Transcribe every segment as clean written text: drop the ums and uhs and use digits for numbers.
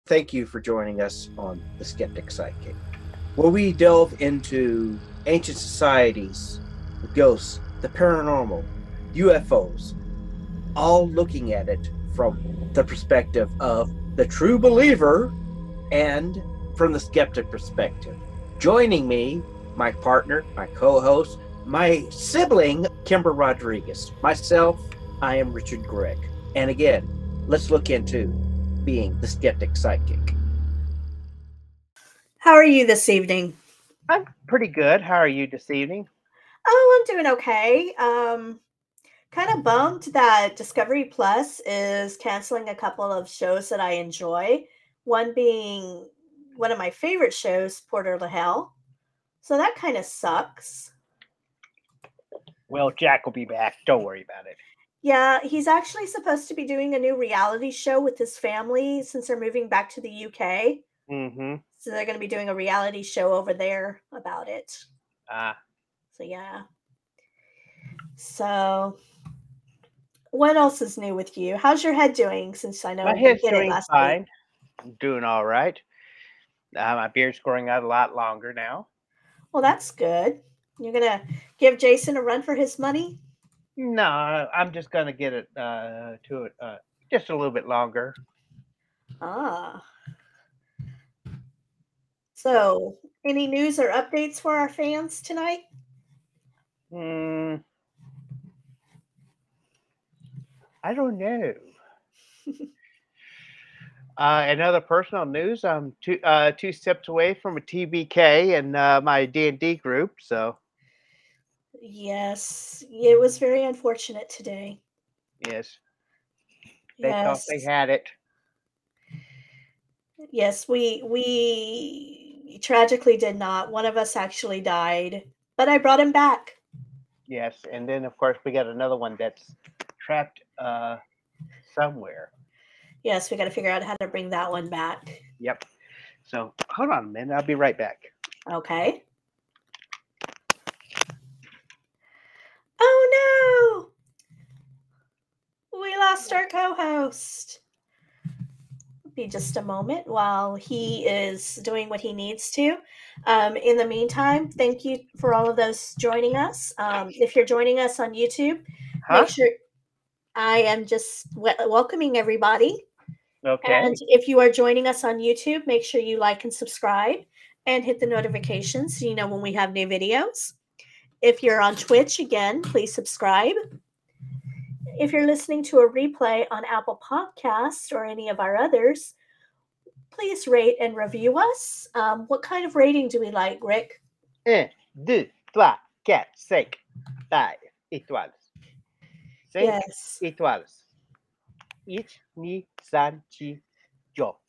Thank you for joining us on The Skeptic Psychic, where we delve into ancient societies, ghosts, the paranormal, UFOs, all looking at it from the perspective of the true believer and from the skeptic perspective. Joining me, my partner, my co-host, my sibling, Kimber Rodriguez. Myself, I am Richard Gregg. And again, let's look into being the skeptic psychic. How are you this evening? I'm pretty good. How are you this evening? Oh, I'm doing okay. Kind of bummed that Discovery Plus is canceling a couple of shows that I enjoy. One being one of my favorite shows, Porter to Hell. So that kind of sucks. Well, Jack will be back. Don't worry about it. Yeah, he's actually supposed to be doing a new reality show with his family since they're moving back to the UK. Mm-hmm. So they're going to be doing a reality show over there about it. Ah, So yeah. So what else is new with you? How's your head doing since I know my you head's hit it doing last week? fine. I'm doing all right. My beard's growing out a lot longer now. Well, that's good. You're going to give Jason a run for his money? No, I'm just gonna get it to it just a little bit longer. Ah. So, any news or updates for our fans tonight? Hmm. I don't know. Another personal news. I'm two steps away from a TBK and my D&D group. So Yes, it was very unfortunate today. yes, they thought they Yes. had it. Yes, we tragically did not. One of us actually died, but I brought him back. Yes, and then of course we got another one that's trapped somewhere. Yes, we got to figure out how to bring that one back. Yep. So hold on a minute, I'll be right back. Okay. Oh no! We lost our co-host. Be just a moment while he is doing what he needs to. In the meantime, thank you for all of those joining us. If you're joining us on YouTube, make Huh? sure I am just welcoming everybody. And Okay. if you are joining us on YouTube, make sure you like and subscribe and hit the notifications so you know when we have new videos. If you're on Twitch, again, please subscribe. If you're listening to a replay on Apple Podcasts or any of our others, please rate and review us. What kind of rating do we like, Rick? Un, deux, trois, quatre, cinq, 5 étoiles. 5 Yes. étoiles. Ich, ni, san, chi, yo.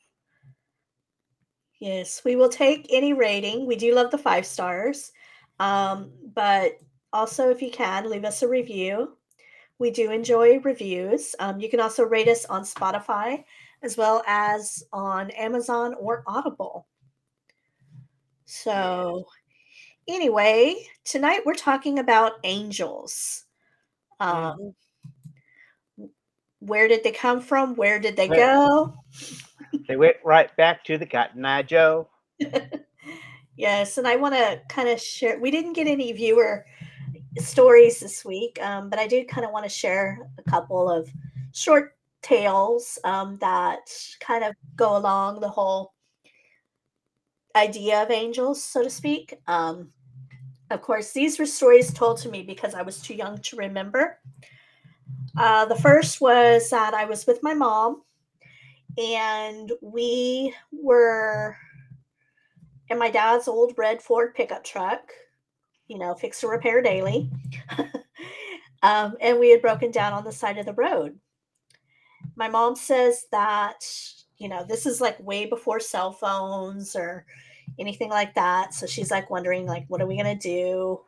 Yes, we will take any rating. We do love the 5 stars. But also, if you can, leave us a review. We do enjoy reviews. You can also rate us on Spotify as well as on Amazon or Audible. Yeah. So, anyway, tonight we're talking about angels. Mm-hmm. Um, where did they come from? Where did they Well, go? they went right back to the Cotton Eye Joe. Yes, and I want to kind of share. We didn't get any viewer stories this week, but I do kind of want to share a couple of short tales that kind of go along the whole idea of angels, so to speak. Of course, these were stories told to me because I was too young to remember. The first was that I was with my mom, and we were in my dad's old red Ford pickup truck, fix and repair daily. And we had broken down on the side of the road. My mom says that, this is like way before cell phones or anything like that. So she's like wondering, like, what are we going to do?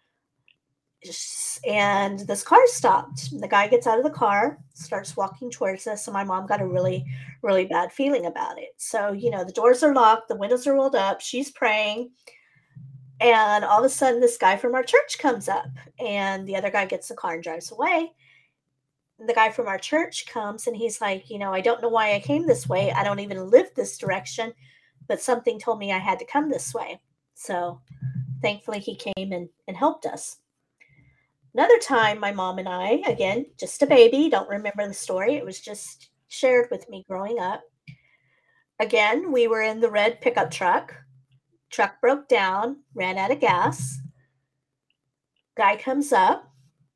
And this car stopped. The guy gets out of the car, starts walking towards us, and my mom got a really, really bad feeling about it. So, the doors are locked, the windows are rolled up, she's praying, and all of a sudden this guy from our church comes up, and the other guy gets the car and drives away. the guy from our church comes and he's like, I don't know why I came this way. I don't even live this direction, but something told me I had to come this way. So thankfully he came and helped us. Another time, my mom and I, again, just a baby, don't remember the story. It was just shared with me growing up. Again, we were in the red pickup truck. Truck broke down, ran out of gas. Guy comes up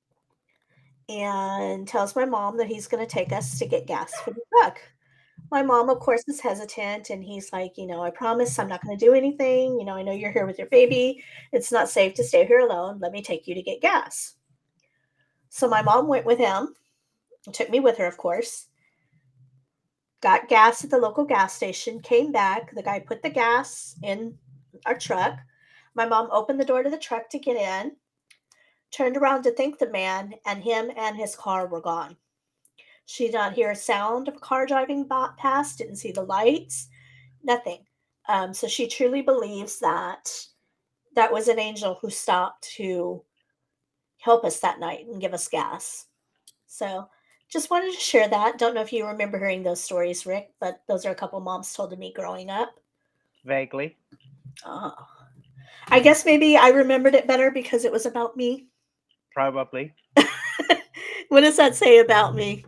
and tells my mom that he's going to take us to get gas for the truck. My mom, of course, is hesitant, and he's like, I promise I'm not going to do anything. I know you're here with your baby. It's not safe to stay here alone. Let me take you to get gas. So my mom went with him, took me with her, of course, got gas at the local gas station, came back. The guy put the gas in our truck. My mom opened the door to the truck to get in, turned around to thank the man, and him and his car were gone. She did not hear a sound of a car driving past, didn't see the lights, nothing. So she truly believes that was an angel who stopped to help us that night and give us gas. So just wanted to share that. Don't know if you remember hearing those stories, Rick, but those are a couple moms told to me growing up. Vaguely. Oh. I guess maybe I remembered it better because it was about me. Probably. What does that say about me?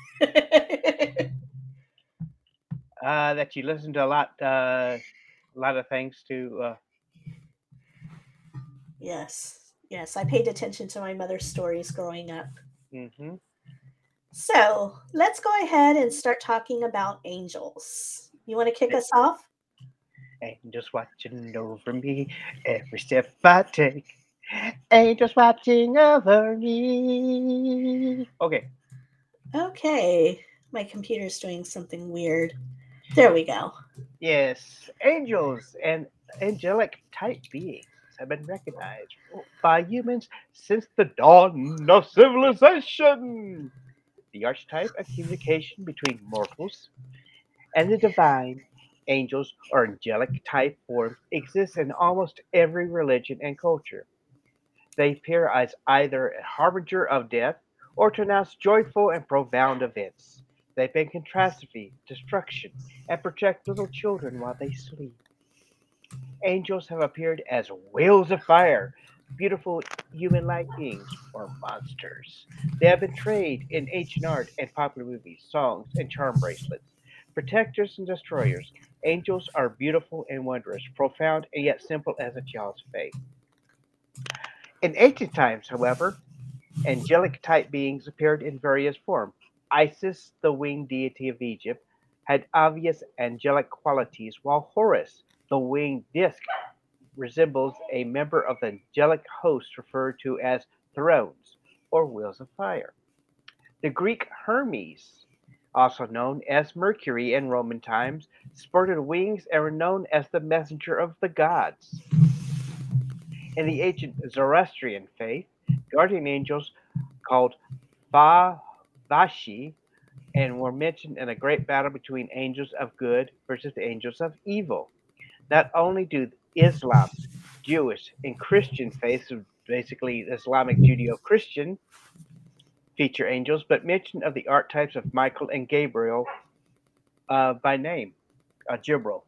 That you listen to a lot of things to. Yes, I paid attention to my mother's stories growing up. Mm-hmm. So let's go ahead and start talking about angels. You want to kick us off? Angels watching over me every step I take. Angels watching over me. Okay. Okay. My computer's doing something weird. There we go. Yes, angels and angelic type beings have been recognized by humans since the dawn of civilization. The archetype of communication between mortals and the divine, angels or angelic type forms exist in almost every religion and culture. They appear as either a harbinger of death or to announce joyful and profound events. They bring catastrophe, destruction, and protect little children while they sleep. Angels have appeared as whales of fire, beautiful human-like beings, or monsters. They have been portrayed in ancient art and popular movies, songs, and charm bracelets. Protectors and destroyers, angels are beautiful and wondrous, profound and yet simple as a child's faith. In ancient times, however, angelic type beings appeared in various forms. Isis, the winged deity of Egypt, had obvious angelic qualities, while Horus, the winged disk, resembles a member of the angelic host referred to as thrones or wheels of fire. The Greek Hermes, also known as Mercury in Roman times, sported wings and were known as the messenger of the gods. In the ancient Zoroastrian faith, guardian angels called Vashi and were mentioned in a great battle between angels of good versus the angels of evil. Not only do Islam, Jewish, and Christian faiths, basically Islamic Judeo-Christian, feature angels, but mention of the archetypes of Michael and Gabriel by name, Jibril.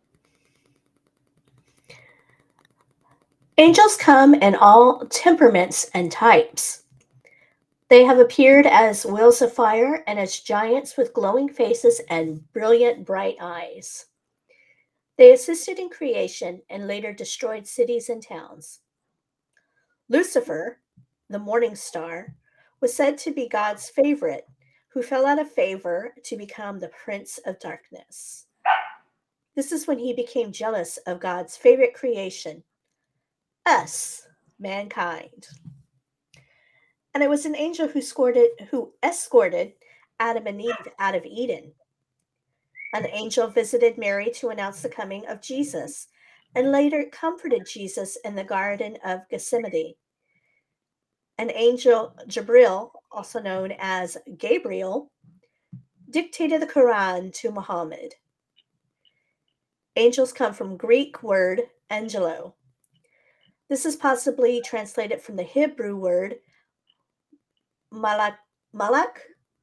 Angels come in all temperaments and types. They have appeared as wheels of fire and as giants with glowing faces and brilliant bright eyes. They assisted in creation and later destroyed cities and towns. Lucifer, the morning star, was said to be God's favorite, who fell out of favor to become the prince of darkness. This is when he became jealous of God's favorite creation, us, mankind. And it was an angel who escorted Adam and Eve out of Eden. An angel visited Mary to announce the coming of Jesus and later comforted Jesus in the Garden of Gethsemane. An angel, Jibril, also known as Gabriel, dictated the Quran to Muhammad. Angels come from Greek word angelo. This is possibly translated from the Hebrew word malak,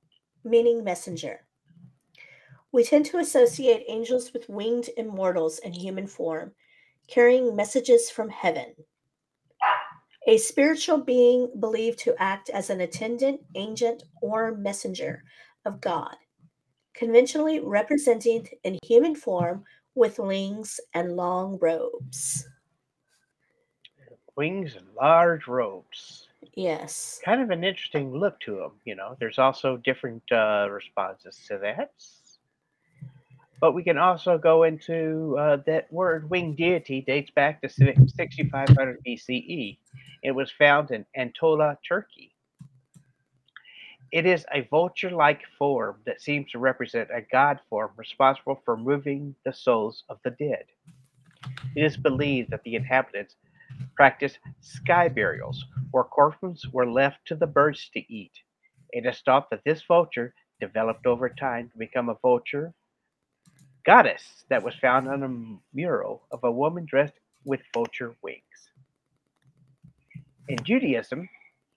meaning messenger. We tend to associate angels with winged immortals in human form, carrying messages from heaven. A spiritual being believed to act as an attendant, agent, or messenger of God, conventionally represented in human form with wings and long robes. Wings and large robes. Yes. Kind of an interesting look to them, you know. There's also different responses to that. But we can also go into that word winged deity dates back to 6500 BCE. It was found in Anatolia, Turkey. It is a vulture like form that seems to represent a god form responsible for moving the souls of the dead. It is believed that the inhabitants practiced sky burials, where corpses were left to the birds to eat. It is thought that this vulture developed over time to become a vulture goddess that was found on a mural of a woman dressed with vulture wings. In Judaism,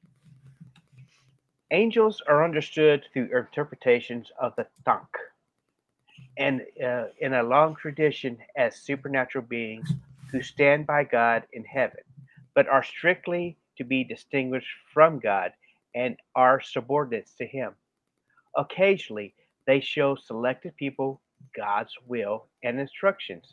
angels are understood through interpretations of the Tanakh, and in a long tradition as supernatural beings who stand by God in heaven, but are strictly to be distinguished from God and are subordinates to Him. Occasionally, they show selected people God's will and instructions.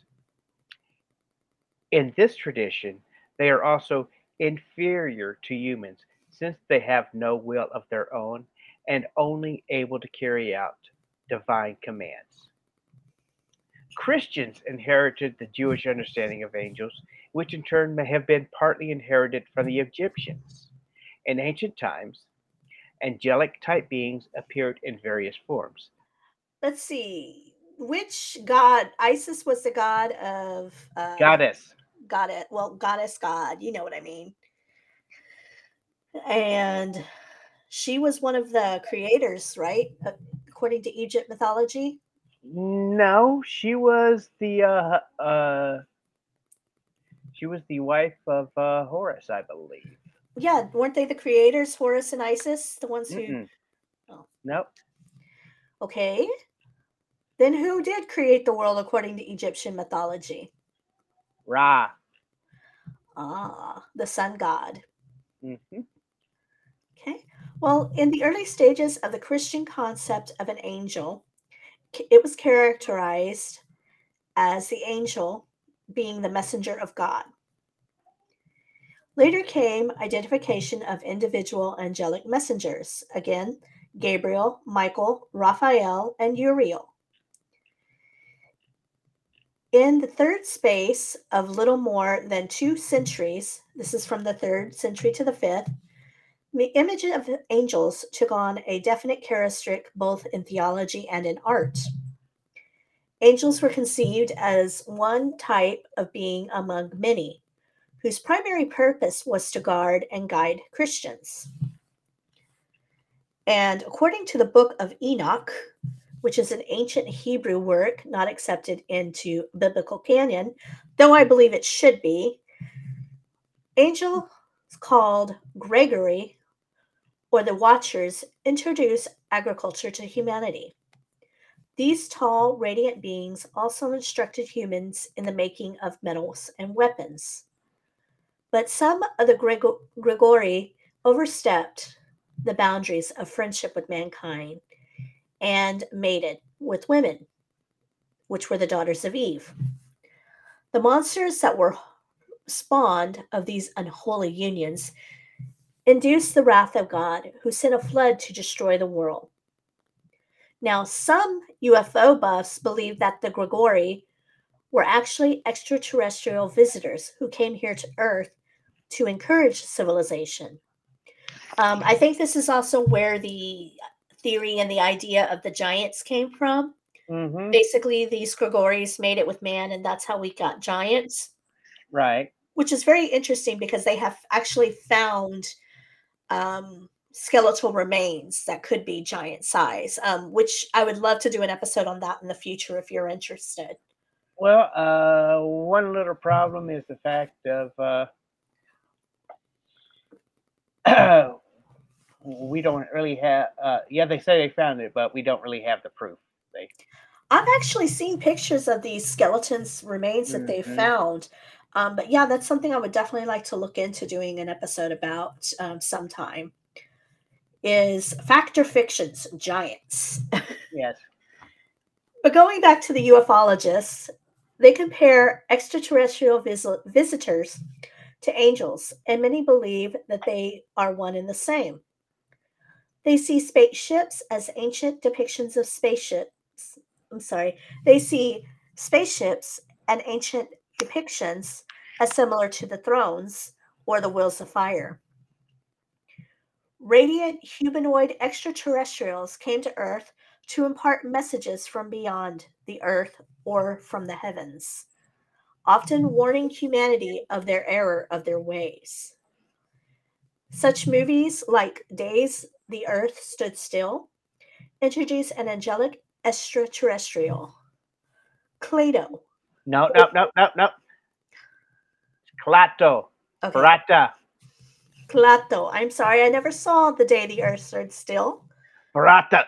In this tradition, they are also inferior to humans since they have no will of their own and only able to carry out divine commands. Christians inherited the Jewish understanding of angels, which in turn may have been partly inherited from the Egyptians. In ancient times, angelic type beings appeared in various forms. Let's see. Which god? Isis was the god of Goddess. goddess. Well, goddess god. You know what I mean. And she was one of the creators, right? According to Egypt mythology. No, she was the wife of Horus, I believe. Yeah, weren't they the creators, Horus and Isis, the ones who? Mm-mm. Oh, Nope. okay. Then who did create the world according to Egyptian mythology? Ra. Ah, the sun god. Hmm. Okay. Well, in the early stages of the Christian concept of an angel, it was characterized as the angel being the messenger of God. Later came identification of individual angelic messengers, again, Gabriel, Michael, Raphael, and Uriel. In the third space of little more than 2 centuries, this is from the 3rd century to the 5th, the image of angels took on a definite characteristic both in theology and in art. Angels were conceived as one type of being among many, whose primary purpose was to guard and guide Christians. And according to the Book of Enoch, which is an ancient Hebrew work not accepted into biblical canon, though I believe it should be, angels called Gregory or the Watchers introduce agriculture to humanity. These tall, radiant beings also instructed humans in the making of metals and weapons. But some of the Grigori overstepped the boundaries of friendship with mankind and mated with women, which were the daughters of Eve. The monsters that were spawned of these unholy unions induced the wrath of God, who sent a flood to destroy the world. Now, some UFO buffs believe that the Grigori were actually extraterrestrial visitors who came here to Earth to encourage civilization. I think this is also where the theory and the idea of the giants came from. Hmm. Basically, these Gregories made it with man, and that's how we got giants, Right. which is very interesting because they have actually found skeletal remains that could be giant size, which I would love to do an episode on that in the future if you're interested. Well, one little problem is the fact of we don't really have. Yeah, they say they found it, but we don't really have the proof. They. I've actually seen pictures of these skeletons remains that they Mhm. found. But yeah, that's something I would definitely like to look into doing an episode about sometime. Is fact or fiction's giants. Yes. But going back to the ufologists, they compare extraterrestrial visitors to angels, and many believe that they are one and the same. They see spaceships as ancient depictions of spaceships. I'm sorry. They see spaceships and ancient depictions as similar to the thrones or the wheels of fire. Radiant humanoid extraterrestrials came to Earth to impart messages from beyond the Earth or from the heavens, often warning humanity of their error of their ways. Such movies like Days the Earth Stood Still introduce an angelic extraterrestrial, Clado. No, no, no, no, no. Clato. Okay, Barata. Clato. I'm sorry, I never saw The Day the Earth Stood Still. Barata.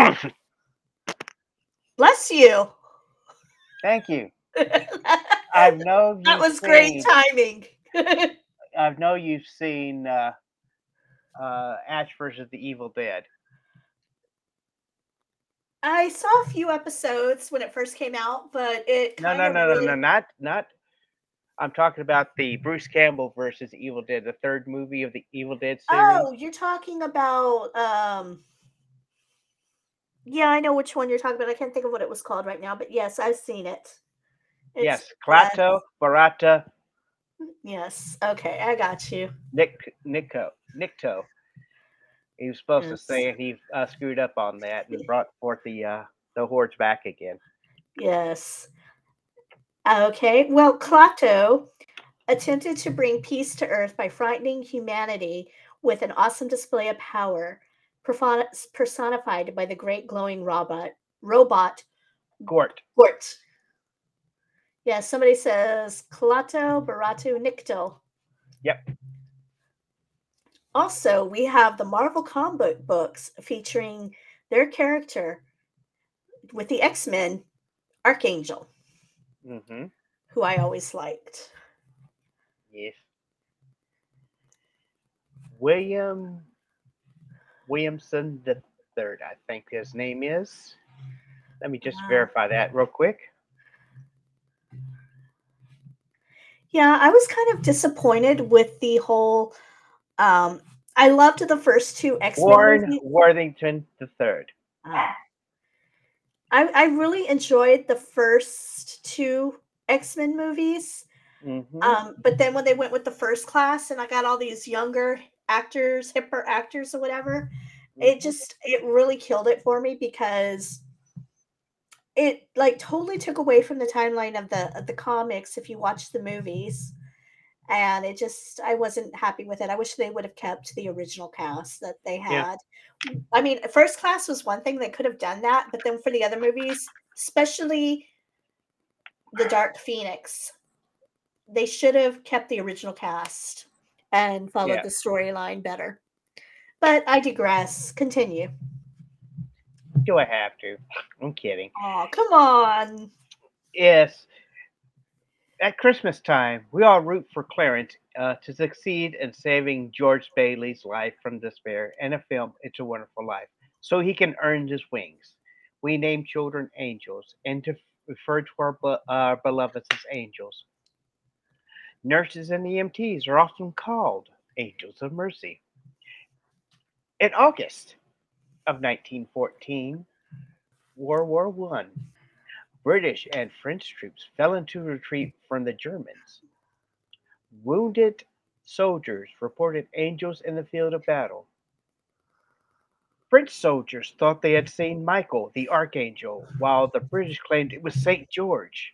Bless you. Thank you. That I know you've was great seen. timing. I know you've seen Ash versus the Evil Dead. I saw a few episodes when it first came out, but it No, kind no, of no, no, no, really. not. I'm talking about the Bruce Campbell versus Evil Dead, the third movie of the Evil Dead series. Oh, you're talking about yeah, I know which one you're talking about. I can't think of what it was called right now, but yes, I've seen it. It's Yes, Clato, Barata, yes. Okay, I got you. Nikto. He was supposed to Yes. say it. He screwed up on that and brought forth the hordes back again. Yes. Okay. Well, Klato attempted to bring peace to Earth by frightening humanity with an awesome display of power, personified by the great glowing robot Gort. Gort. Yeah, somebody says Klato Baratu Nikto. Yep. Also, we have the Marvel comic books featuring their character with the X-Men, Archangel, Mm-hmm. who I always liked. Yes. William Williamson the third, I think his name is. Let me just Wow. verify that real quick. Yeah, I was kind of disappointed with the whole. I loved the first two X-Men Warren movies. Worthington the third. Uh, I really enjoyed the first two X-Men movies. Mm-hmm. But then when they went with the first class and I got all these younger actors, hipper actors or whatever, Mm-hmm. it really killed it for me because it like totally took away from the timeline of the comics if you watch the movies. And it just I wasn't happy with it. I wish they would have kept the original cast that they Yeah. had. I mean, first class was one thing they could have done that, but then for the other movies, especially the Dark Phoenix, they should have kept the original cast and followed Yeah. the storyline better. But I digress. Continue. Do I have to? I'm kidding. Oh, come on. Yes. At Christmas time, we all root for Clarence to succeed in saving George Bailey's life from despair in a film, It's a Wonderful Life, so he can earn his wings. We name children angels and to refer to our beloveds as angels. Nurses and EMTs are often called angels of mercy. In August of 1914, World War One, British and French troops fell into retreat from the Germans. Wounded soldiers reported angels in the field of battle. French soldiers thought they had seen Michael, the archangel, while the British claimed it was St. George.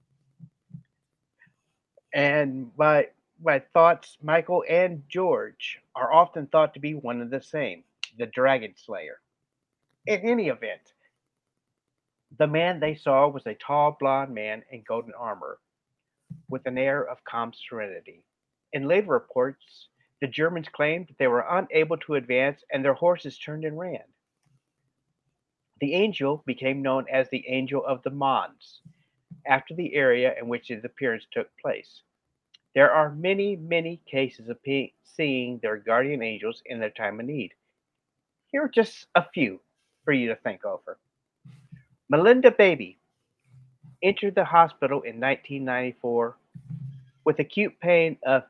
And my thoughts, Michael and George are often thought to be one and the same, the Dragon Slayer. In any event, the man they saw was a tall blond man in golden armor, with an air of calm serenity. In later reports, The Germans claimed that they were unable to advance and their horses turned and ran. The angel became known as the Angel of the Mons, after the area in which his appearance took place. There are many, many cases of seeing their guardian angels in their time of need. Here are just a few for you to think over. Melinda Baby entered the hospital in 1994 with acute pain of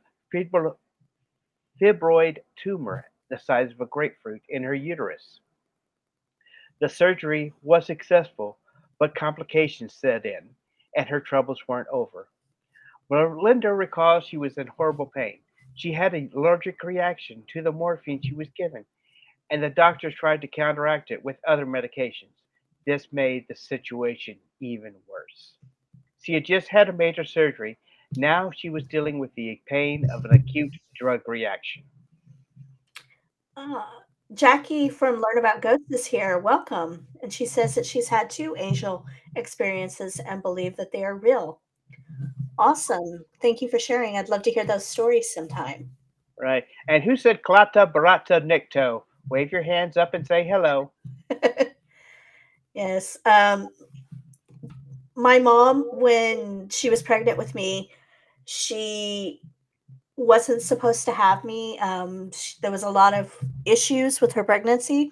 fibroid tumor the size of a grapefruit in her uterus. The surgery was successful, but complications set in, and her troubles weren't over. Melinda recalls she was in horrible pain. She had an allergic reaction to the morphine she was given, and the doctors tried to counteract it with other medications. This made the situation even worse. She had just had a major surgery. Now she was dealing with the pain of an acute drug reaction. Uh, Jackie from Learn About Ghosts is here. Welcome. And she says that she's had 2 angel experiences and believe that they are real. Awesome. Thank you for sharing. I'd love to hear those stories sometime. Right. And who said Klata Barata Nikto? Wave your hands up and say hello. Yes. My mom, when she was pregnant with me, she wasn't supposed to have me. There was a lot of issues with her pregnancy.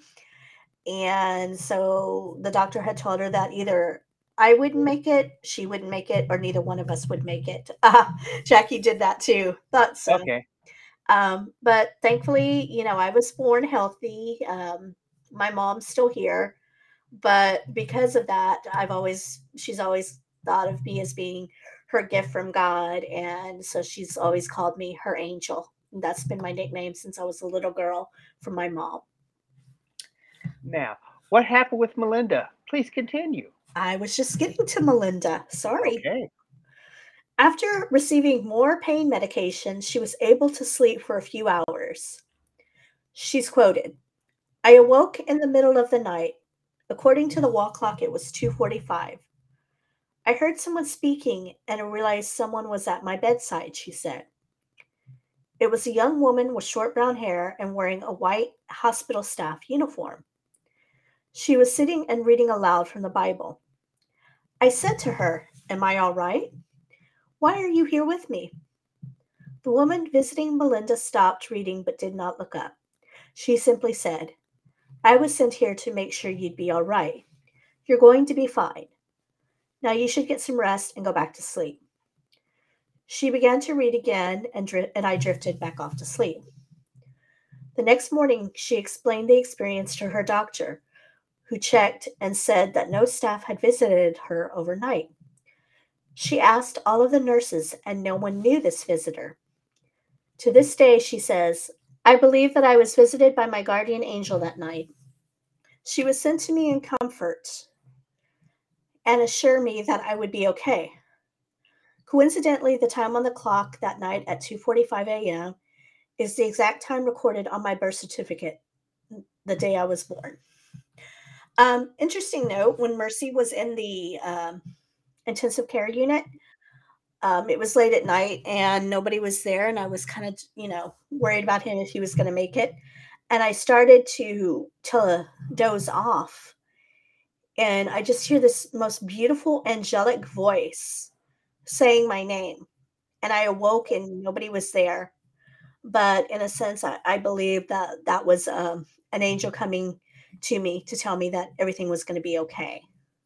And so the doctor had told her that either I wouldn't make it, she wouldn't make it, or neither one of us would make it. Jackie did that too. Thought so. Okay. But thankfully, I was born healthy. My mom's still here. But because of that, she's always thought of me as being her gift from God. And so she's always called me her angel. And that's been my nickname since I was a little girl from my mom. Now, what happened with Melinda? Please continue. I was just getting to Melinda. Sorry. Okay. After receiving more pain medication, she was able to sleep for a few hours. She's quoted, I awoke in the middle of the night. According to the wall clock, it was 2:45. I heard someone speaking and I realized someone was at my bedside, she said. It was a young woman with short brown hair and wearing a white hospital staff uniform. She was sitting and reading aloud from the Bible. I said to her, Am I all right? Why are you here with me? The woman visiting Melinda stopped reading but did not look up. She simply said, I was sent here to make sure you'd be all right. You're going to be fine. Now you should get some rest and go back to sleep. She began to read again, and I drifted back off to sleep. The next morning, she explained the experience to her doctor, who checked and said that no staff had visited her overnight. She asked all of the nurses, and no one knew this visitor. To this day, she says, I believe that I was visited by my guardian angel that night. She was sent to me in comfort and assure me that I would be okay. Coincidentally, the time on the clock that night at 2:45 a.m. is the exact time recorded on my birth certificate, the day I was born. Interesting note, when Mercy was in the intensive care unit, it was late at night and nobody was there, and I was kind of, worried about him if he was going to make it. And I started to doze off, and I just hear this most beautiful angelic voice saying my name. And I awoke and nobody was there. But in a sense, I believe that that was an angel coming to me to tell me that everything was going to be okay.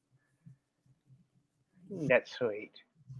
That's sweet.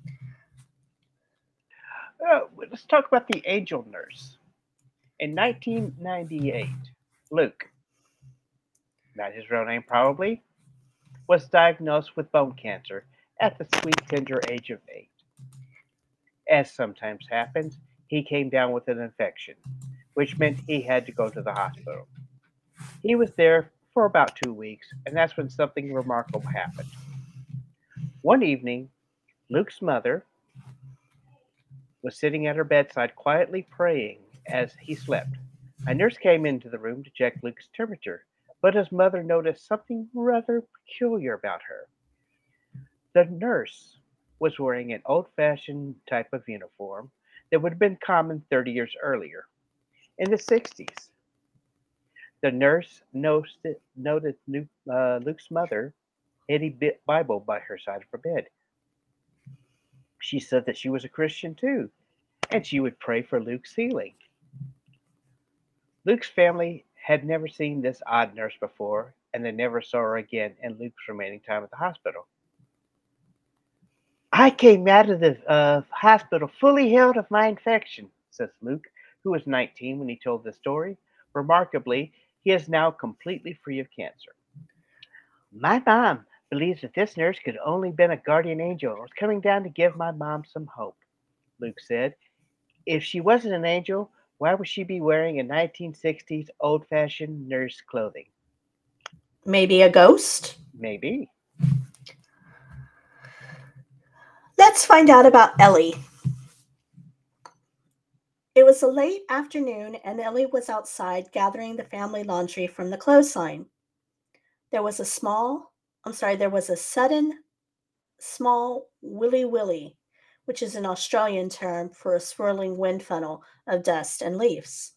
Let's talk about the angel nurse. In 1998, Luke, not his real name probably, was diagnosed with bone cancer at the sweet tender age of 8. As sometimes happens, he came down with an infection, which meant he had to go to the hospital. He was there for about 2 weeks, and that's when something remarkable happened. One evening, Luke's mother was sitting at her bedside quietly praying as he slept. A nurse came into the room to check Luke's temperature, but his mother noticed something rather peculiar about her. The nurse was wearing an old fashioned type of uniform that would have been common 30 years earlier. In the 60s, the nurse noted Luke's mother had a Bible by her side of her bed. She said that she was a Christian too, and she would pray for Luke's healing. Luke's family had never seen this odd nurse before, and they never saw her again in Luke's remaining time at the hospital. I came out of the hospital fully healed of my infection, says Luke, who was 19 when he told the story. Remarkably, he is now completely free of cancer. My mom believes that this nurse could only been a guardian angel or was coming down to give my mom some hope, Luke said. If she wasn't an angel, why would she be wearing a 1960s old-fashioned nurse clothing? Maybe a ghost? Maybe. Let's find out about Ellie. It was a late afternoon, and Ellie was outside gathering the family laundry from the clothesline. There was a sudden small willy willy, which is an Australian term for a swirling wind funnel of dust and leaves.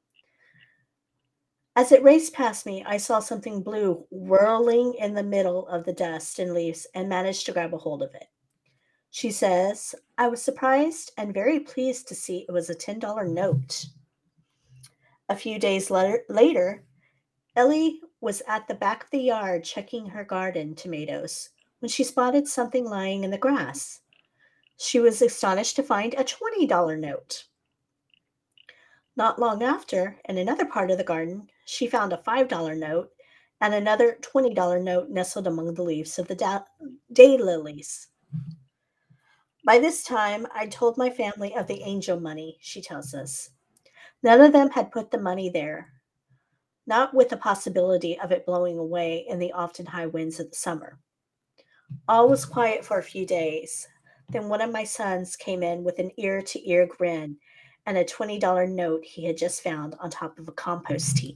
As it raced past me, I saw something blue whirling in the middle of the dust and leaves and managed to grab a hold of it. She says, I was surprised and very pleased to see it was a $10 note. A few days later, Ellie was at the back of the yard checking her garden tomatoes when she spotted something lying in the grass. She was astonished to find a $20 note. Not long after, in another part of the garden, she found a $5 note and another $20 note nestled among the leaves of the daylilies. By this time, I told my family of the angel money, she tells us. None of them had put the money there, not with the possibility of it blowing away in the often high winds of the summer. All was quiet for a few days. Then one of my sons came in with an ear to ear grin and a $20 note he had just found on top of a compost heap.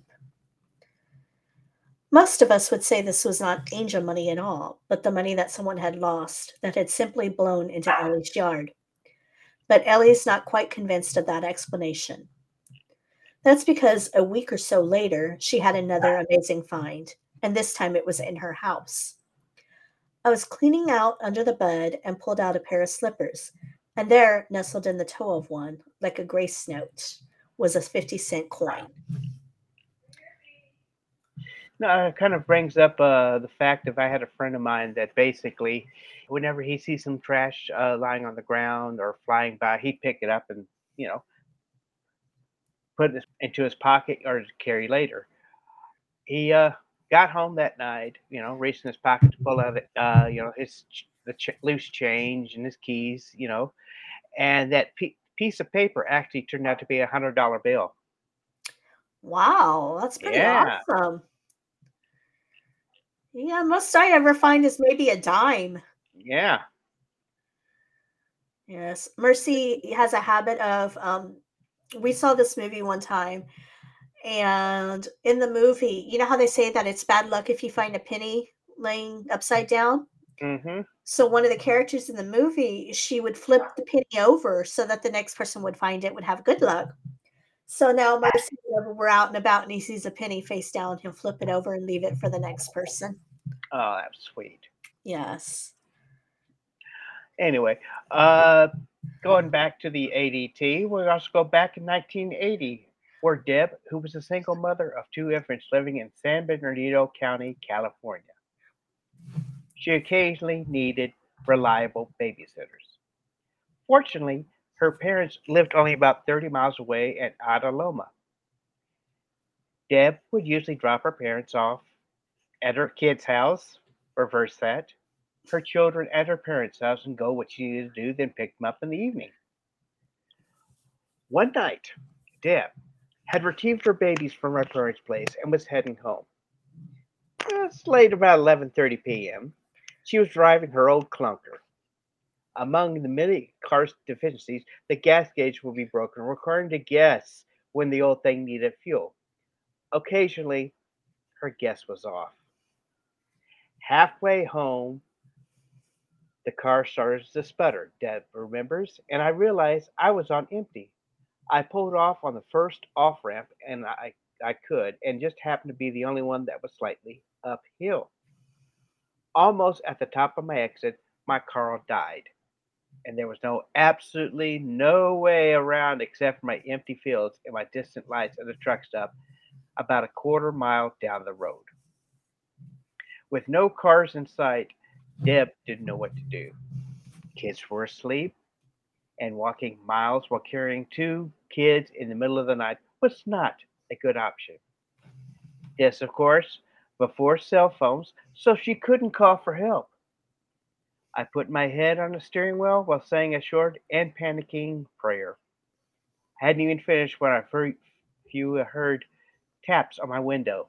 Most of us would say this was not angel money at all, but the money that someone had lost that had simply blown into Ellie's yard. But Ellie's not quite convinced of that explanation. That's because a week or so later, she had another amazing find, and this time it was in her house. I was cleaning out under the bed and pulled out a pair of slippers, and there, nestled in the toe of one, like a grace note, was a 50-cent coin. No, it kind of brings up the fact if I had a friend of mine that basically, whenever he sees some trash lying on the ground or flying by, he'd pick it up and, you know, put it into his pocket or to carry later. He got home that night, reached in his pocket to pull out, loose change and his keys, and that piece of paper actually turned out to be $100 bill. Wow, that's pretty Yeah, awesome. Yeah, most I ever find is maybe a dime. yeah. Yes, Mercy has a habit of. We saw this movie one time, and in the movie, you know how they say that it's bad luck if you find a penny laying upside down? Mm-hmm. So one of the characters in the movie, she would flip the penny over so that the next person would find it would have good luck. So now Mercy, whenever we're out and about and he sees a penny face down, he'll flip it over and leave it for the next person. Oh, that's sweet. Yes. Anyway, going back to the ADT, we also go back in 1980, where Deb, who was a single mother of two infants living in San Bernardino County, California, she occasionally needed reliable babysitters. Fortunately, her parents lived only about 30 miles away at Ada Loma. Deb would usually drop her parents off at her kid's house, reverse that, her children at her parents' house and go what she needed to do, then pick them up in the evening. One night, Deb had retrieved her babies from her parents' place and was heading home. It's late about 11:30 p.m. She was driving her old clunker. Among the many car's deficiencies, the gas gauge would be broken, requiring to guess when the old thing needed fuel. Occasionally, her guess was off. Halfway home, the car started to sputter, Deb remembers, and I realized I was on empty. I pulled off on the first off ramp, and I could, and just happened to be the only one that was slightly uphill. Almost at the top of my exit, my car died, and there was absolutely no way around except for my empty fields and my distant lights at the truck stop about a quarter mile down the road. With no cars in sight, Deb didn't know what to do. Kids were asleep, and walking miles while carrying two kids in the middle of the night was not a good option. This, of course, before cell phones, so she couldn't call for help. I put my head on the steering wheel while saying a short and panicking prayer. Hadn't even finished when I heard taps on my window.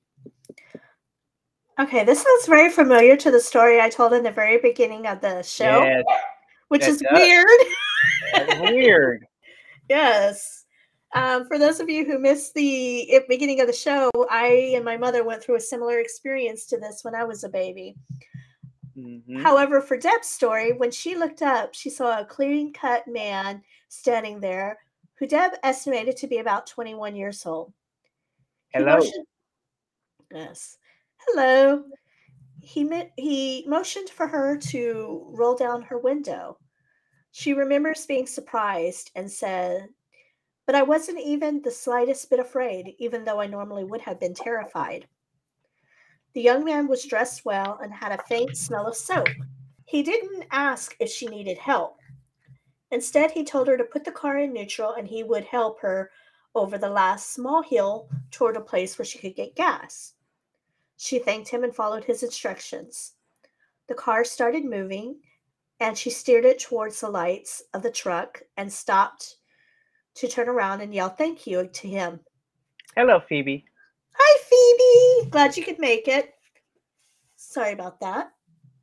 Okay, this sounds very familiar to the story I told in the very beginning of the show, Yes, which that is does. weird. That's weird. Yes. For those of you who missed the beginning of the show, I and my mother went through a similar experience to this when I was a baby. Hmm. However, for Deb's story, when she looked up, she saw a clean-cut man standing there who Deb estimated to be about 21 years old. He Hello. motioned, yes, hello. He motioned for her to roll down her window. She remembers being surprised and said, "But I wasn't even the slightest bit afraid, even though I normally would have been terrified." The young man was dressed well and had a faint smell of soap. He didn't ask if she needed help. Instead, he told her to put the car in neutral and he would help her over the last small hill toward a place where she could get gas. She thanked him and followed his instructions. The car started moving, and she steered it towards the lights of the truck and stopped to turn around and yell thank you to him. Hello, Phoebe. Hi, Phoebe. Glad you could make it. Sorry about that.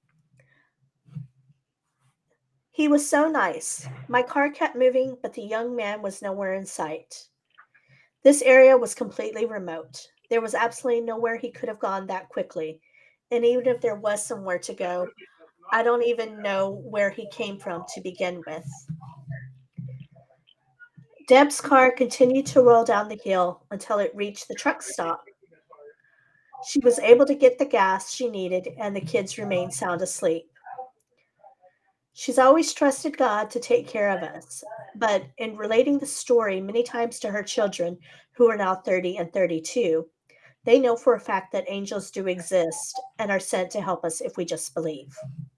He was so nice. My car kept moving, but the young man was nowhere in sight. This area was completely remote. There was absolutely nowhere he could have gone that quickly. And even if there was somewhere to go, I don't even know where he came from to begin with. Deb's car continued to roll down the hill until it reached the truck stop. She was able to get the gas she needed, and the kids remained sound asleep. She's always trusted God to take care of us, but in relating the story many times to her children, who are now 30 and 32, they know for a fact that angels do exist and are sent to help us if we just believe.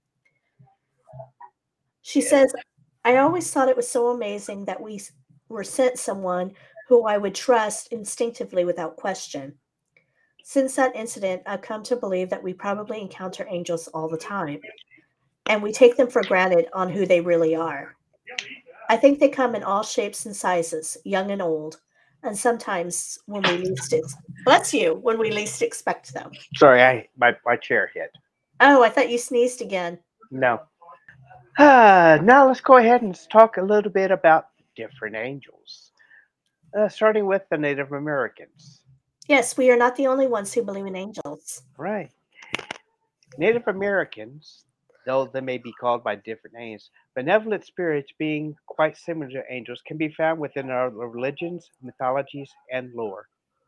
She says, "I always thought it was so amazing that we were sent someone who I would trust instinctively without question. Since that incident, I've come to believe that we probably encounter angels all the time, and we take them for granted on who they really are. I think they come in all shapes and sizes, young and old, and sometimes when we least when we least expect them." Sorry, my chair hit. Oh, I thought you sneezed again. No. Now let's go ahead and talk a little bit about different angels. Starting with the Native Americans. Yes, we are not the only ones who believe in angels. Right. Native Americans, though they may be called by different names, benevolent spirits being quite similar to angels can be found within our religions, mythologies, and lore.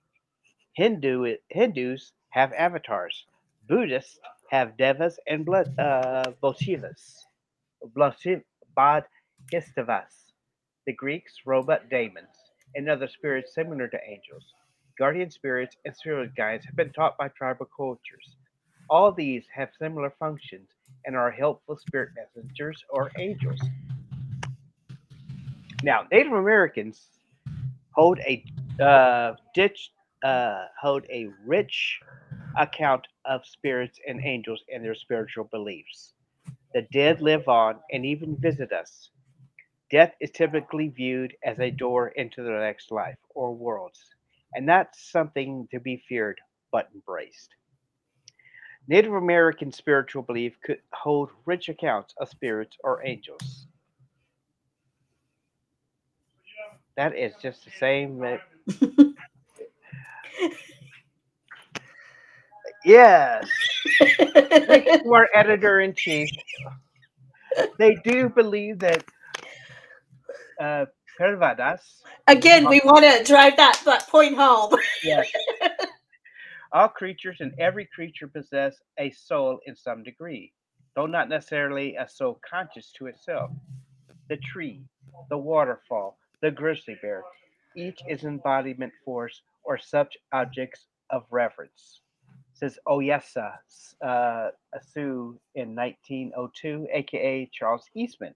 Hindus have avatars. Buddhists have devas and bodhisattvas. Bodhisattvas. The Greeks, robot daemons, and other spirits similar to angels. Guardian spirits and spirit guides have been taught by tribal cultures. All these have similar functions and are helpful spirit messengers or angels. Now, Native Americans hold a hold a rich account of spirits and angels and their spiritual beliefs. The dead live on and even visit us. Death is typically viewed as a door into the next life or worlds, and that's something to be feared but embraced. Native American spiritual belief could hold rich accounts of spirits or angels. That is just the same. Yes. Thank you to our editor in chief. They do believe that pervadas. Again, we want to drive that point home. Yes. All creatures and every creature possess a soul in some degree, though not necessarily a soul conscious to itself. The tree, the waterfall, the grizzly bear, each is embodiment force or such objects of reverence. Says Oyesa Asu in 1902, aka Charles Eastman.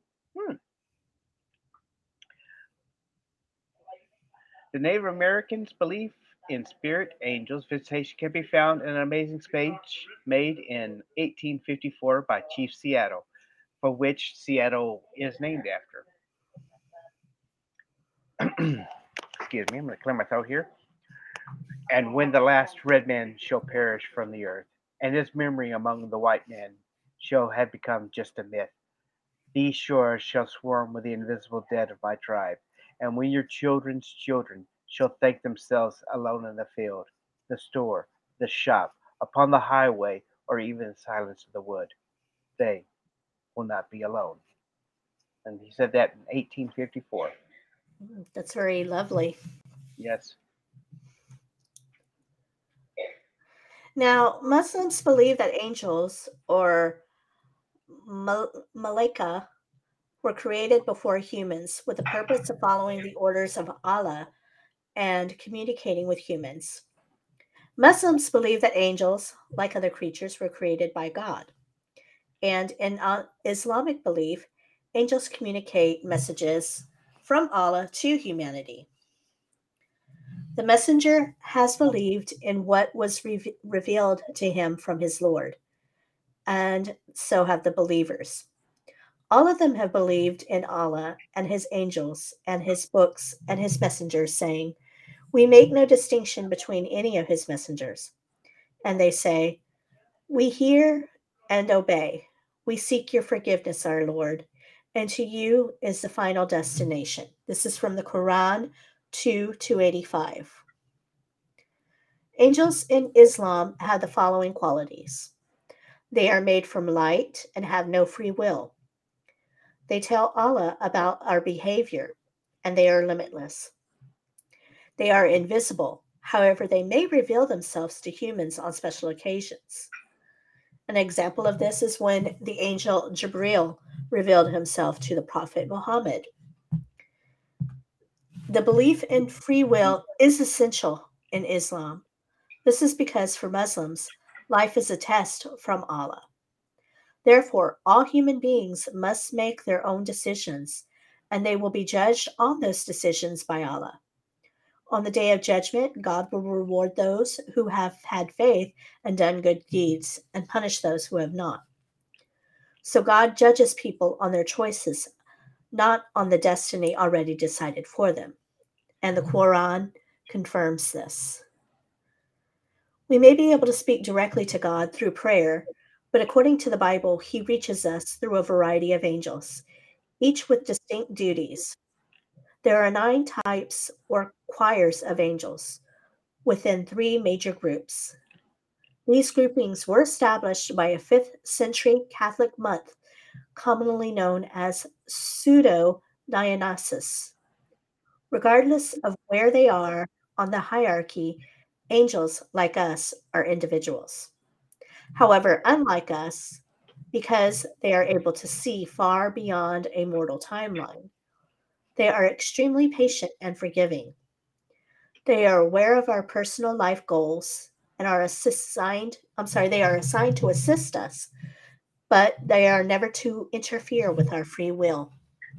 The Native Americans' belief in spirit angels visitation can be found in an amazing speech made in 1854 by Chief Seattle, for which Seattle is named after. Excuse me, I'm going to clear my throat here. And when the last red man shall perish from the earth, and his memory among the white men shall have become just a myth, these shores shall swarm with the invisible dead of my tribe, and when your children's children shall think themselves alone in the field, the store, the shop, upon the highway, or even the silence of the wood, they will not be alone. And he said that in 1854. That's very lovely. Yes. Now, Muslims believe that angels or malaika were created before humans with the purpose of following the orders of Allah and communicating with humans. Muslims believe that angels, like other creatures, were created by God. And in Islamic belief, angels communicate messages from Allah to humanity. The messenger has believed in what was revealed to him from his Lord, and so have the believers. All of them have believed in Allah and his angels and his books and his messengers, saying, "We make no distinction between any of his messengers." And they say, "We hear and obey. We seek your forgiveness, our Lord, and to you is the final destination." This is from the Quran 2:285. Angels in Islam have the following qualities: they are made from light and have no free will. They tell Allah about our behavior, and they are limitless. They are invisible, however, they may reveal themselves to humans on special occasions. An example of this is when the angel Jibril revealed himself to the Prophet Muhammad. The belief in free will is essential in Islam. This is because for Muslims, life is a test from Allah. Therefore, all human beings must make their own decisions, and they will be judged on those decisions by Allah. On the day of judgment, God will reward those who have had faith and done good deeds, and punish those who have not. So God judges people on their choices, not on the destiny already decided for them. And the Quran confirms this. We may be able to speak directly to God through prayer, but according to the Bible, he reaches us through a variety of angels, each with distinct duties. There are 9 types or choirs of angels within 3 major groups. These groupings were established by a 5th century Catholic monk, commonly known as Pseudo Dionysius. Regardless of where they are on the hierarchy, angels, like us, are individuals. However, unlike us, because they are able to see far beyond a mortal timeline, they are extremely patient and forgiving. They are aware of our personal life goals and they are assigned to assist us, but they are never to interfere with our free will.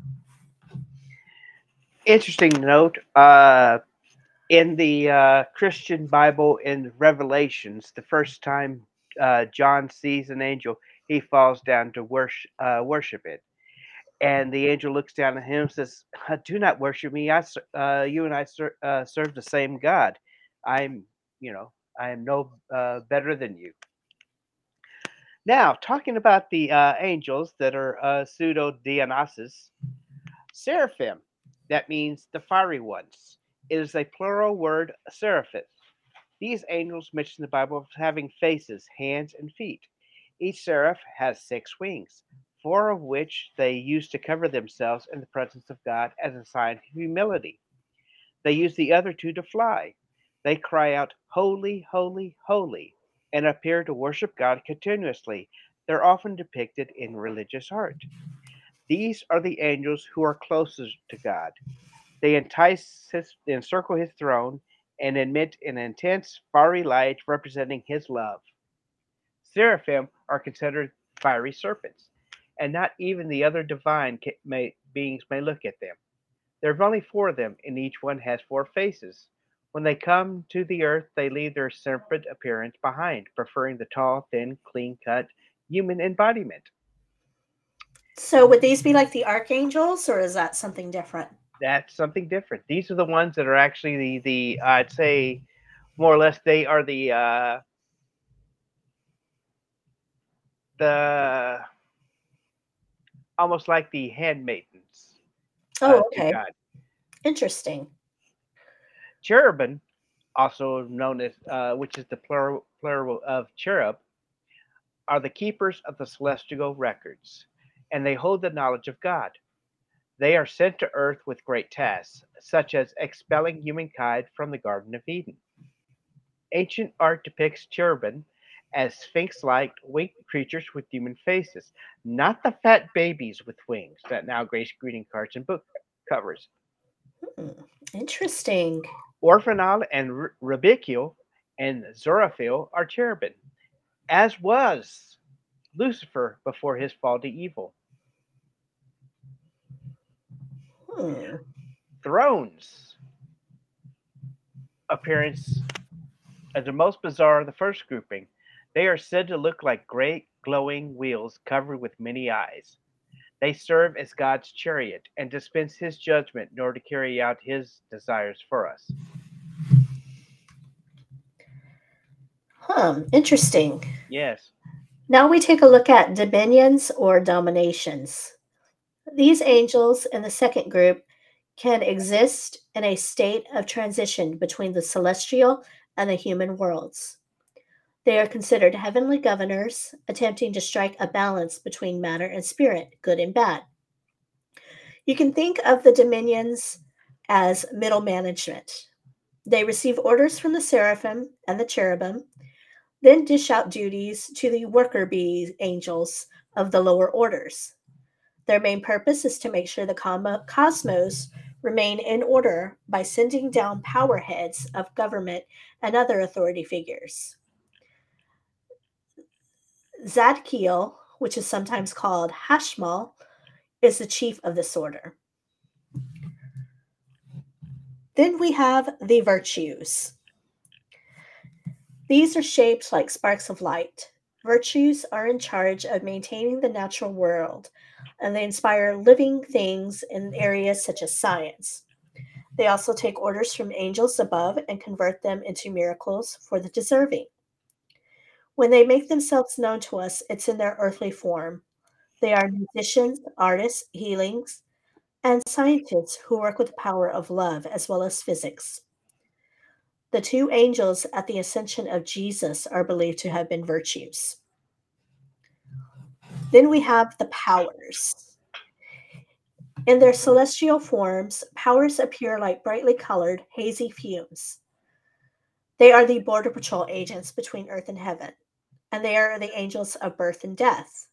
Interesting note. In the Christian Bible in Revelations, the first time John sees an angel, he falls down to worship it. And the angel looks down at him and says, "Do not worship me. You and I serve the same God. I'm, I am no better than you." Now, talking about the angels that are pseudo Dionysus, seraphim, that means the fiery ones. It is a plural word, seraphim. These angels mentioned in the Bible as having faces, hands, and feet. Each seraph has 6 wings. 4 of which they use to cover themselves in the presence of God as a sign of humility. They use the other 2 to fly. They cry out, "Holy, holy, holy," and appear to worship God continuously. They're often depicted in religious art. These are the angels who are closest to God. They encircle his throne and emit an intense, fiery light representing his love. Seraphim are considered fiery serpents, and not even the other divine beings may look at them. There are only 4 of them, and each one has 4 faces. When they come to the earth, they leave their serpent appearance behind, preferring the tall, thin, clean cut human embodiment. So would these be like the archangels, or is that something different? That's something different. These are the ones that are actually the I'd say more or less they are the almost like the handmaidens Oh, to okay. God. Interesting. Cherubim, also known as which is the plural of cherub, are the keepers of the celestial records, and they hold the knowledge of God. They are sent to earth with great tasks, such as expelling humankind from the Garden of Eden. Ancient art depicts cherubim as sphinx-like winged creatures with human faces, not the fat babies with wings that now grace greeting cards and book covers. Hmm, interesting. Orphanal and Rabikiel and Zoraphil are cherubim, as was Lucifer before his fall to evil. Hmm. Thrones appearance as the most bizarre of the first grouping. They are said to look like great glowing wheels covered with many eyes. They serve as God's chariot and dispense his judgment in order to carry out his desires for us. Interesting. Yes. Now we take a look at dominions or dominations. These angels in the second group can exist in a state of transition between the celestial and the human worlds. They are considered heavenly governors, attempting to strike a balance between matter and spirit, good and bad. You can think of the dominions as middle management. They receive orders from the seraphim and the cherubim, then dish out duties to the worker bee angels of the lower orders. Their main purpose is to make sure the cosmos remain in order by sending down power heads of government and other authority figures. Zadkiel, which is sometimes called Hashmal, is the chief of this order. Then we have the virtues. These are shaped like sparks of light. Virtues are in charge of maintaining the natural world, and they inspire living things in areas such as science. They also take orders from angels above and convert them into miracles for the deserving. When they make themselves known to us, it's in their earthly form. They are musicians, artists, healings, and scientists who work with the power of love as well as physics. The 2 angels at the ascension of Jesus are believed to have been virtues. Then we have the powers. In their celestial forms, powers appear like brightly colored, hazy fumes. They are the border patrol agents between earth and heaven, and they are the angels of birth and death.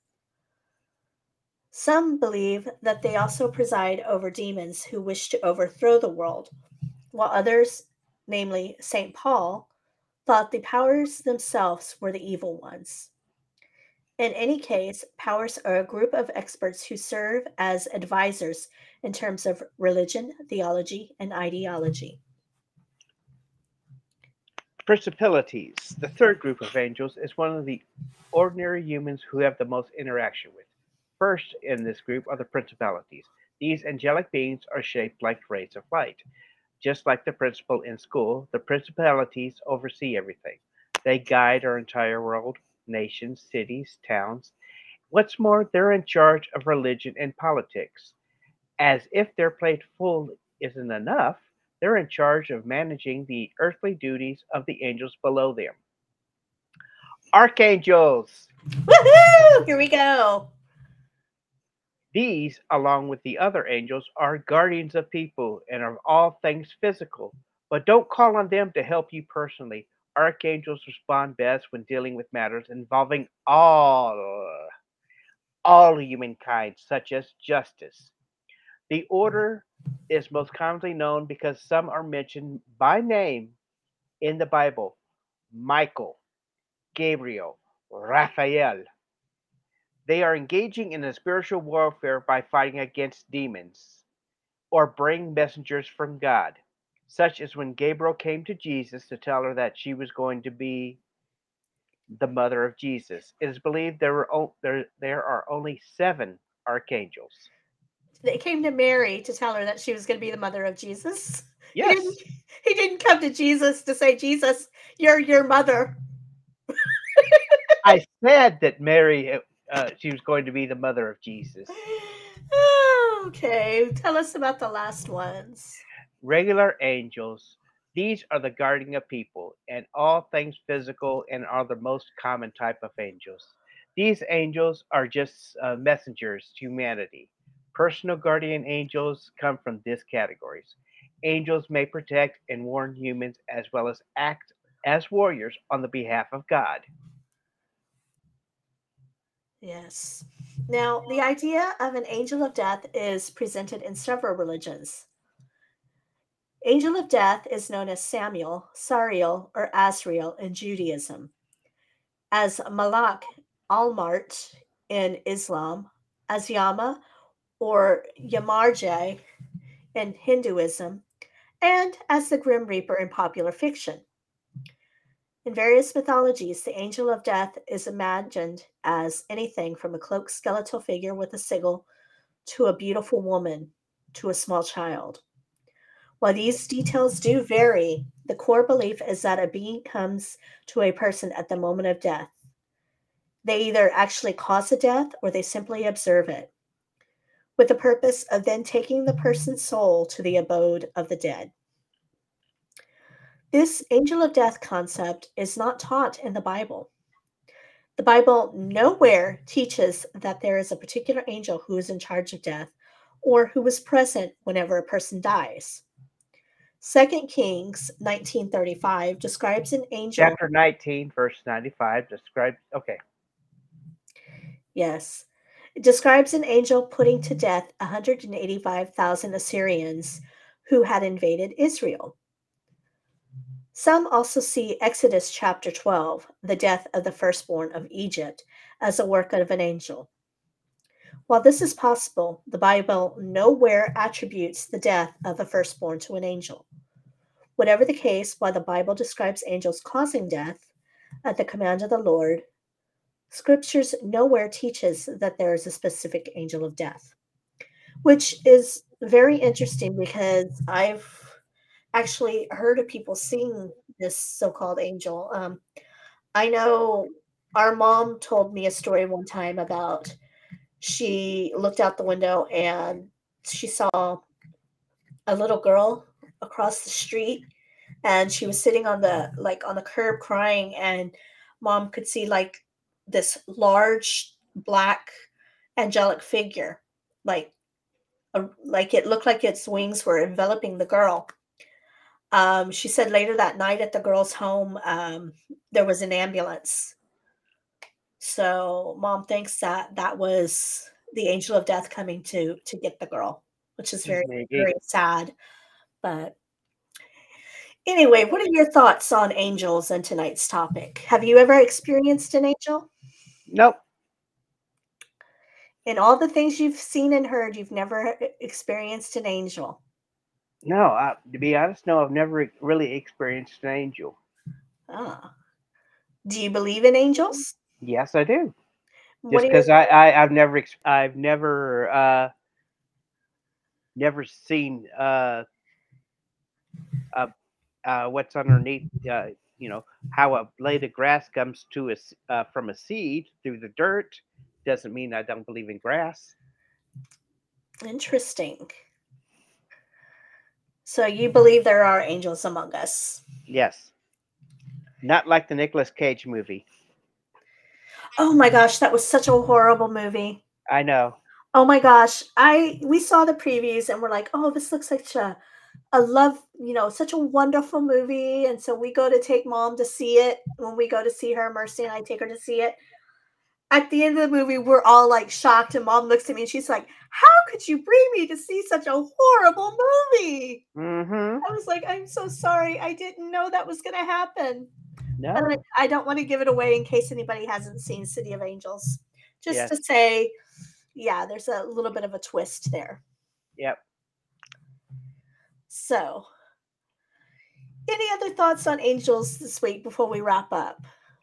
Some believe that they also preside over demons who wish to overthrow the world, while others, namely St. Paul, thought the powers themselves were the evil ones. In any case, powers are a group of experts who serve as advisors in terms of religion, theology, and ideology. Principalities. The third group of angels is one of the ordinary humans who have the most interaction with. First in this group are the principalities. These angelic beings are shaped like rays of light. Just like the principal in school, the principalities oversee everything. They guide our entire world, nations, cities, towns. What's more, they're in charge of religion and politics. As if their plate full isn't enough, they're in charge of managing the earthly duties of the angels below them. Archangels. Woohoo! Here we go. These, along with the other angels, are guardians of people and of all things physical. But don't call on them to help you personally. Archangels respond best when dealing with matters involving all humankind, such as justice. The order is most commonly known because some are mentioned by name in the Bible: Michael, Gabriel, Raphael. They are engaging in a spiritual warfare by fighting against demons or bring messengers from God, such as when Gabriel came to Jesus to tell her that she was going to be the mother of Jesus. It is believed there are only 7 archangels. They came to Mary to tell her that she was going to be the mother of Jesus. Yes, He didn't come to Jesus to say, Jesus, you're your mother. I said that Mary, she was going to be the mother of Jesus. Okay, tell us about the last ones. Regular angels, these are the guardian of people and all things physical and are the most common type of angels. These angels are just messengers to humanity. Personal guardian angels come from these categories. Angels may protect and warn humans as well as act as warriors on the behalf of God. Yes. Now, the idea of an angel of death is presented in several religions. Angel of death is known as Samuel, Sariel, or Asriel in Judaism, as Malak Almart in Islam, as Yama or Yamarjay in Hinduism, and as the Grim Reaper in popular fiction. In various mythologies, the angel of death is imagined as anything from a cloaked skeletal figure with a sigil to a beautiful woman to a small child. While these details do vary, the core belief is that a being comes to a person at the moment of death. They either actually cause a death or they simply observe it, with the purpose of then taking the person's soul to the abode of the dead. This angel of death concept is not taught in the Bible. The Bible nowhere teaches that there is a particular angel who is in charge of death or who was present whenever a person dies. 2 Kings 19:35 describes an angel. Chapter 19, verse 95 describes, okay. Yes. It describes an angel putting to death 185,000 Assyrians who had invaded Israel. Some also see Exodus chapter 12, the death of the firstborn of Egypt, as a work of an angel. While this is possible, the Bible nowhere attributes the death of a firstborn to an angel. Whatever the case, while the Bible describes angels causing death at the command of the Lord, Scriptures nowhere teaches that there is a specific angel of death, which is very interesting because I've actually heard of people seeing this so-called angel. I know our mom told me a story one time about she looked out the window and she saw a little girl across the street and she was sitting on the on the curb crying, and mom could see this large black angelic figure, like like it looked like its wings were enveloping the girl. She said later that night at the girl's home, there was an ambulance. So mom thinks that that was the angel of death coming to get the girl, which is very, Maybe. very sad. But anyway, what are your thoughts on angels and tonight's topic? Have you ever experienced an angel? Nope. In all the things you've seen and heard, you've never experienced an angel. No, to be honest, no, I've never really experienced an angel. Ah. Do you believe in angels? Yes, I do. What Just are your because I've never seen uh, what's underneath. How a blade of grass comes from a seed through the dirt doesn't mean I don't believe in grass. interesting. So you believe there are angels among us? Yes, not like the Nicolas Cage movie. Oh my gosh, that was such a horrible movie. I know. Oh my gosh. We saw the previews and we're like, oh, this looks like a love, such a wonderful movie. And so we go to take mom to see it. When we go to see her, Mercy and I take her to see it. At the end of the movie, we're all like shocked, and mom looks at me and she's like, how could you bring me to see such a horrible movie? Mm-hmm. I was like, I'm so sorry. I didn't know that was going to happen. No. But I don't want to give it away in case anybody hasn't seen City of Angels. Just Yes. to say, yeah, there's a little bit of a twist there. Yep. So, any other thoughts on Angels this week before we wrap up?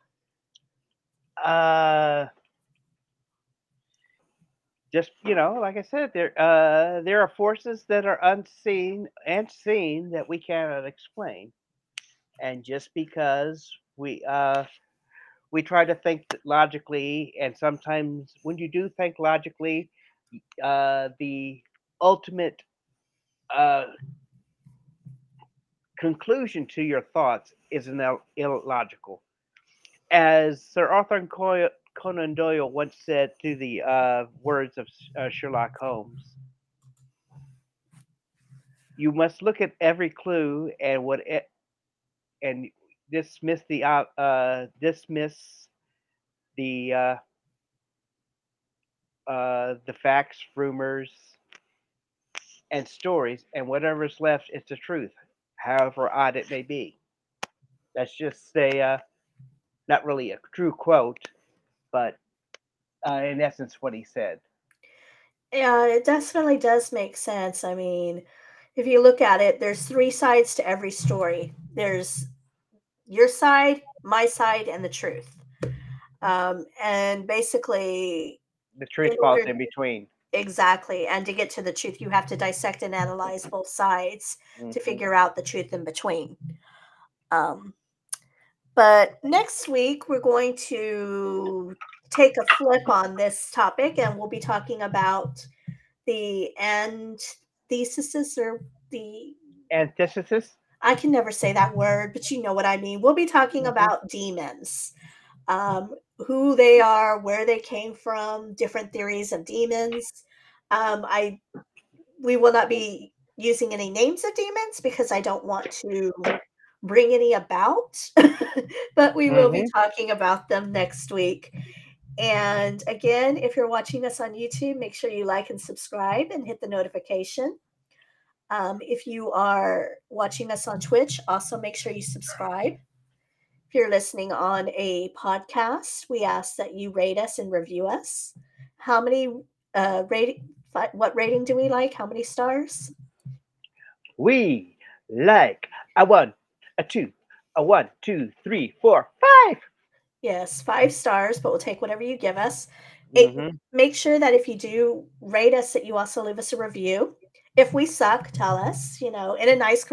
Just like I said, there are forces that are unseen and seen that we cannot explain, and just because we try to think logically, and sometimes when you do think logically, the ultimate conclusion to your thoughts is illogical. As Sir Arthur Conan Doyle once said through the words of Sherlock Holmes, you must look at every clue and dismiss the facts, rumors, and stories, and whatever's left is the truth, however odd it may be. That's just not really a true quote, but in essence, what he said. Yeah, it definitely does make sense. I mean, if you look at it, there's 3 sides to every story. There's your side, my side, and the truth. And basically, The truth falls in between. Exactly. And to get to the truth, you have to dissect and analyze both sides to figure out the truth in between. But next week, we're going to take a flip on this topic, and we'll be talking about the antithesis or the Antithesis. I can never say that word, but you know what I mean. We'll be talking about demons, who they are, where they came from, different theories of demons. We will not be using any names of demons because I don't want to bring any about, but we will be talking about them next week. And again, if you're watching us on YouTube, make sure you like and subscribe and hit the notification. If you are watching us on Twitch, also make sure you subscribe. If you're listening on a podcast, we ask that you rate us and review us. How many what rating do we like? How many stars? We like a 1, a 2, a 1, 2, 3, 4, 5. Yes, 5 stars, but we'll take whatever you give us. Mhm. Make sure that if you do rate us, that you also leave us a review. If we suck, tell us, in a nice,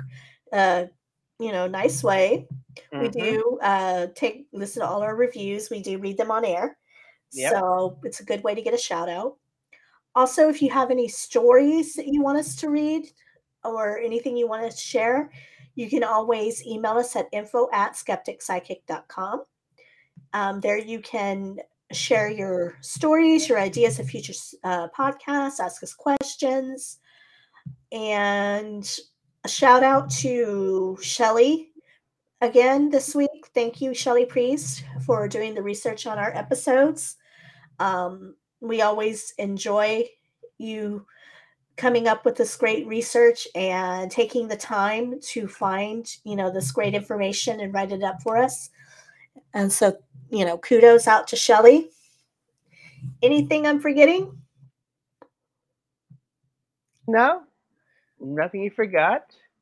nice way. We do listen to all our reviews. We do read them on air. Yep. So it's a good way to get a shout out. Also, if you have any stories that you want us to read or anything you want to share, you can always email us at info@skepticpsychic.com. There you can share your stories, your ideas of future podcasts, ask us questions, and a shout out to Shelly again this week. Thank you, Shelly Priest, for doing the research on our episodes. We always enjoy you coming up with this great research and taking the time to find, this great information and write it up for us. And so, kudos out to Shelly. Anything I'm forgetting? No, nothing you forgot.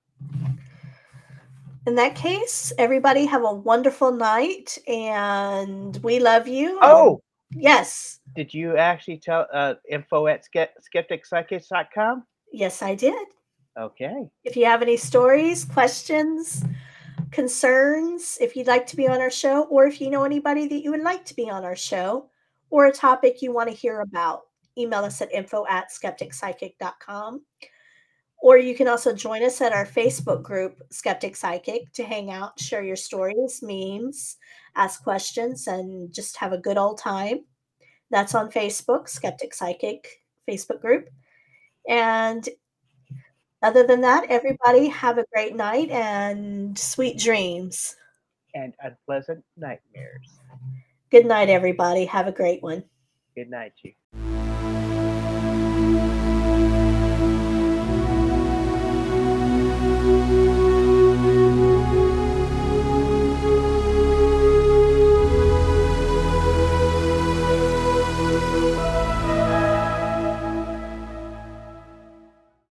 In that case, everybody have a wonderful night, and we love you. Oh, yes. Did you actually tell info@skepticpsychics.com? Yes, I did. Okay. If you have any stories, questions, concerns, if you'd like to be on our show, or if you know anybody that you would like to be on our show, or a topic you want to hear about, email us at info@skepticpsychic.com. Or you can also join us at our Facebook group, Skeptic Psychic, to hang out, share your stories, memes, ask questions, and just have a good old time. That's on Facebook, Skeptic Psychic. Facebook group. And other than that, everybody have a great night and sweet dreams. And unpleasant nightmares. Good night, everybody. Have a great one. Good night, you.